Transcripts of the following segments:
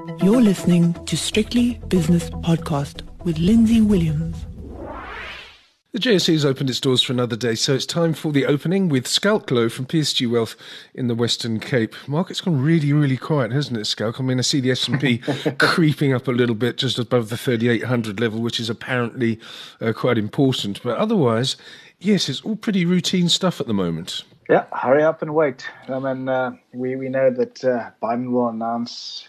You're listening to Strictly Business Podcast with Lindsay Williams. The JSE has opened its doors for another day, so it's time for the opening with Schalk Louw from PSG Wealth in the Western Cape. Market's gone really, really quiet, hasn't it, Schalk? I mean, I see the S&P creeping up a little bit just above the 3,800 level, which is apparently quite important. But otherwise, yes, it's all pretty routine stuff at the moment. Yeah, hurry up and wait. I mean, we know that Biden will announce,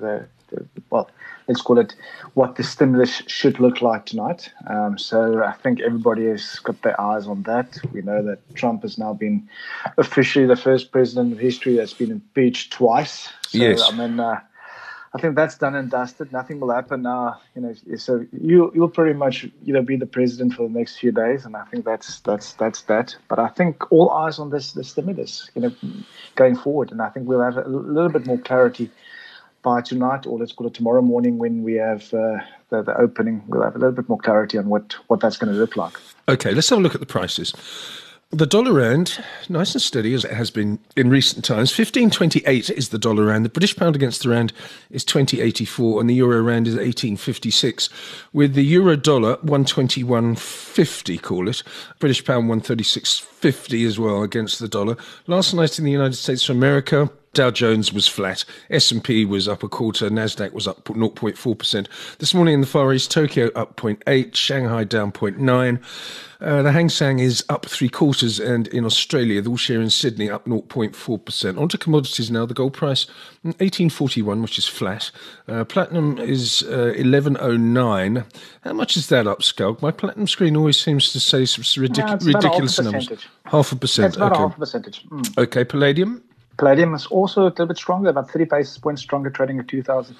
let's call it what the stimulus should look like tonight. So I think everybody has got their eyes on that. We know that Trump has now been officially the first president of history that's been impeached twice. So, yes. I mean, I think that's done and dusted. Nothing will happen now. So you'll pretty much be the president for the next few days, and I think that's that. But I think all eyes on the stimulus, going forward, and I think we'll have a little bit more clarity by tonight, or let's call it tomorrow morning, when we have the opening. We'll have a little bit more clarity on what that's going to look like. Okay, let's have a look at the prices. The dollar rand, nice and steady as it has been in recent times. 15.28 is the dollar rand. The British pound against the rand is 20.84, and the euro rand is 18.56. With the euro dollar 121.50, call it. British pound 136.50 as well against the dollar. Last night in the United States of America, Dow Jones was flat, S&P was up a quarter, Nasdaq was up 0.4%. This morning in the Far East, Tokyo up 0.8, Shanghai down 0.9. The Hang Seng is up 3/4, and in Australia, the all-share in Sydney up 0.4%. On to commodities now. The gold price, 18.41, which is flat. Platinum is 11.09. How much is that up, Schalk? My platinum screen always seems to say some ridiculous numbers. 0.5%. It's about okay. half a percentage. Okay, palladium? Palladium is also a little bit stronger, about 30 basis points stronger, trading at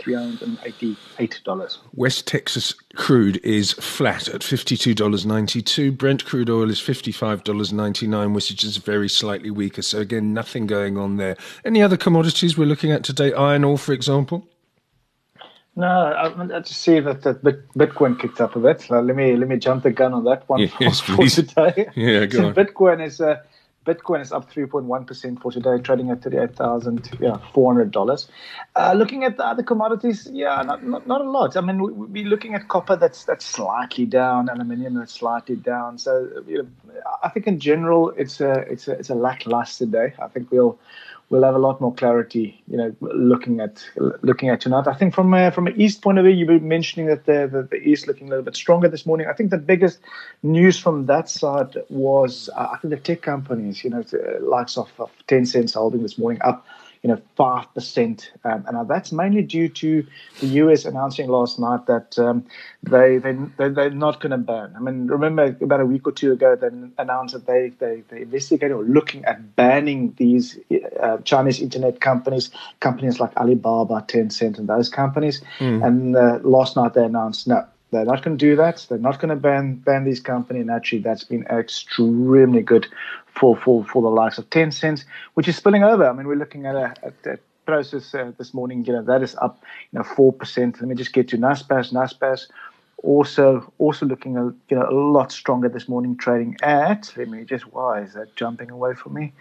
$2,388. West Texas crude is flat at $52.92. Brent crude oil is $55.99, which is very slightly weaker. So again, nothing going on there. Any other commodities we're looking at today? Iron ore, for example? No, I just see that Bitcoin kicked up a bit. Let me jump the gun on that one for today. Yeah, go on. Bitcoin is up 3.1% for today, trading at $38,400. Looking at the other commodities, not a lot. I mean, we're looking at copper that's slightly down, aluminium that's slightly down. So I think in general it's a lackluster day. I think we'll have a lot more clarity, looking at tonight. I think from an East point of view, you were mentioning that the East looking a little bit stronger this morning. I think the biggest news from that side was I think the tech companies, the likes of Tencent holding this morning up, 5%. And that's mainly due to the US announcing last night that they're not going to ban. I mean, remember about a week or two ago, they announced that they investigated or looking at banning these Chinese internet companies like Alibaba, Tencent, and those companies. And last night they announced no. They're not going to do that. They're not going to ban these companies. And actually, that's been extremely good for the likes of Tencent, which is spilling over. I mean, we're looking at a process this morning. That is up, 4%. Let me just get to Naspers. Naspers also looking a lot stronger this morning, trading at. Why is that jumping away from me?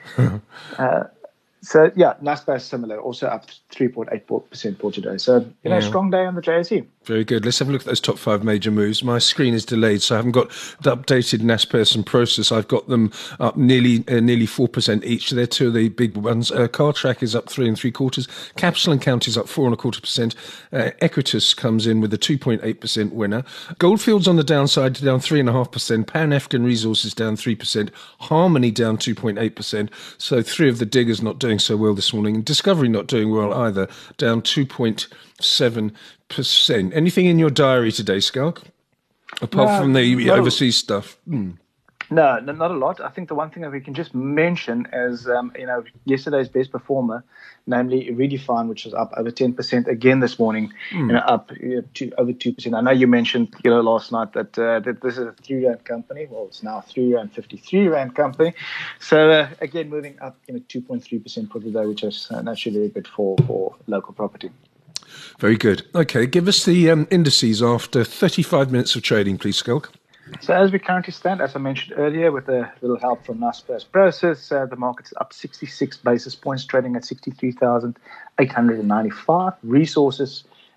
So, Naspers similar, also up 3.8% for today. So, strong day on the JSE. Very good. Let's have a look at those top 5 major moves. My screen is delayed, so I haven't got the updated Naspers and Prosus. I've got them up nearly 4% each. They're two of the big ones. Cartrack is up 3 3/4. Capital and Count is up 4.25%. Equitas comes in with a 2.8% winner. Goldfields on the downside, down 3.5%. Pan African Resources down 3%. Harmony down 2.8%. So 3 of the diggers not doing so well this morning. Discovery not doing well either, down 2.7%. Anything in your diary today, Schalk? Apart from the overseas stuff? No, not a lot. I think the one thing that we can just mention is, yesterday's best performer, namely Redefine, which was up over 10% again this morning, up to over 2%. I know you mentioned, last night that this is a R3 company. Well, it's now R3.53 company. So again, moving up, 2.3% for today, which is naturally very good for local property. Very good. Okay, give us the indices after 35 minutes of trading, please, Schalk. So as we currently stand, as I mentioned earlier, with a little help from Naspers Prosus, the market's up 66 basis points, trading at 63,895. Resources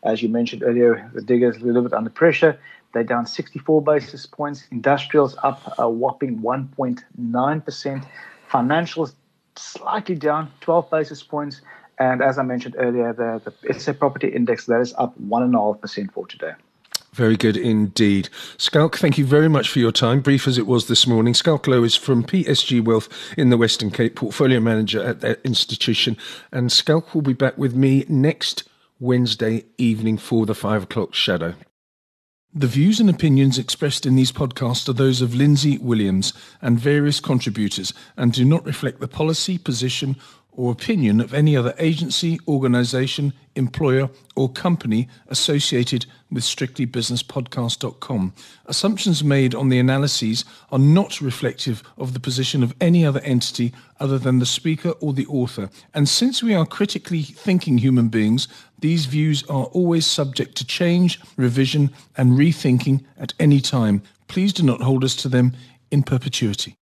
As you mentioned earlier, the Diggers a little bit under pressure. They're down 64 basis points. Industrials up a whopping 1.9%. Financials slightly down 12 basis points. And as I mentioned earlier, the SA property index, that is up 1.5% for today. Very good indeed. Schalk, thank you very much for your time, brief as it was this morning. Schalk Louw is from PSG Wealth in the Western Cape, portfolio manager at that institution. And Schalk will be back with me next Wednesday evening for the 5 o'clock shadow. The views and opinions expressed in these podcasts are those of Lindsay Williams and various contributors and do not reflect the policy, position or opinion of any other agency, organisation, employer or company associated with strictlybusinesspodcast.com. Assumptions made on the analyses are not reflective of the position of any other entity other than the speaker or the author. And since we are critically thinking human beings, these views are always subject to change, revision and rethinking at any time. Please do not hold us to them in perpetuity.